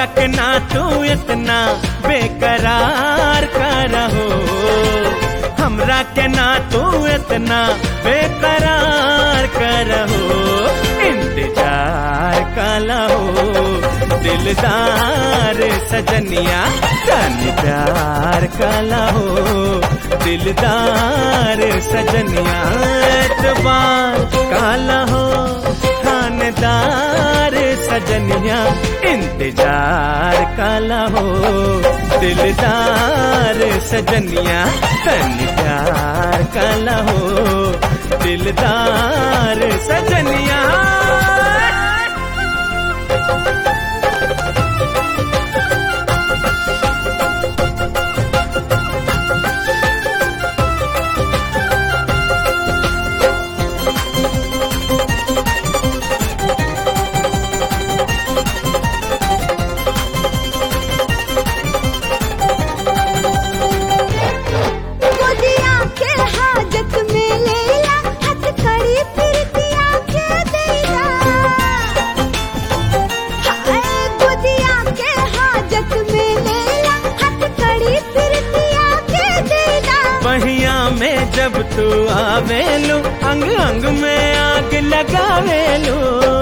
के ना तू इतना बेकरार करहो, हमरा के ना तू इतना बेकरार करहो। इंतजार कलहो दिलदार सजनिया, तनी प्यार कलहो दिलदार सजनिया। एतबार कलहो थानेदार सजनिया, इंतजार कलहो दिलदार सजनिया। तनी प्यार कलहो दिलदार सजनिया। बहिया में जब तू आवेलू, अंग अंग में आग लगावेलू।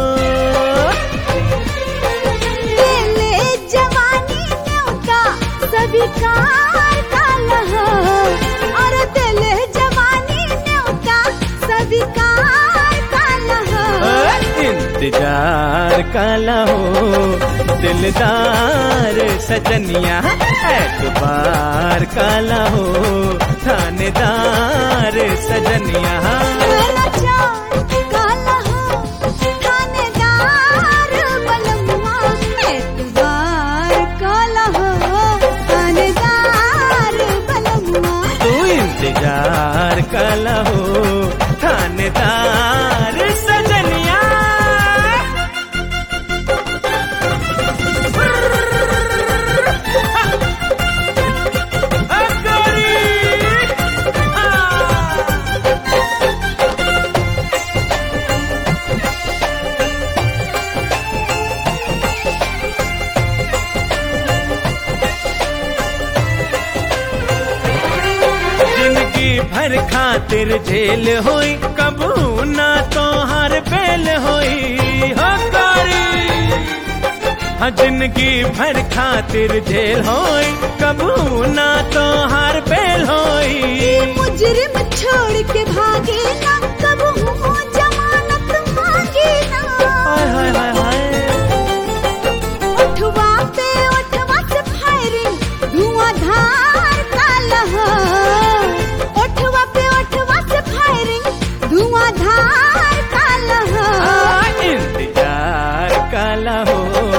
तेले जवानी न्योता स्वीकार कलहो, और तेले जवानी न्योता स्वीकार कलहो। इंतजार कलहो दिलदार सजनिया, एतबार कलहो थानेदार सजनिया। थानेदार बलमुआ, एतबार कलहो थानेदार बलमुआ। तू इंतजार कलहो थानेदार सजनिया। भर खातिर जेल होई, कबू ना तोहार बेल होई हो कारी। हाँ जिंदगी भर खातिर जेल होई, कबू ना तोहार बेल होई। मुजरिम छोड़ के भागे ना, कबू जमानत मांगे ना। हाय हाय हाय हाय। उठवा पे उठवा से फायरिंग, धुआंधार कलहो। धुआंधार कलहो। इंतजार कलहो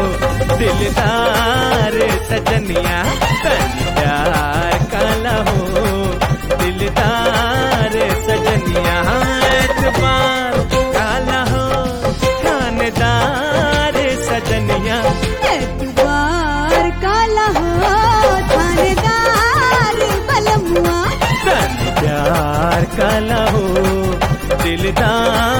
दिलदार सजनिया, तनी प्यार कलहो दिलदार सजनिया। एतबार कलहो थानेदार सजनिया, एतबार कलहो थानेदार बलमुआ। तनी प्यार कलहो दिलदार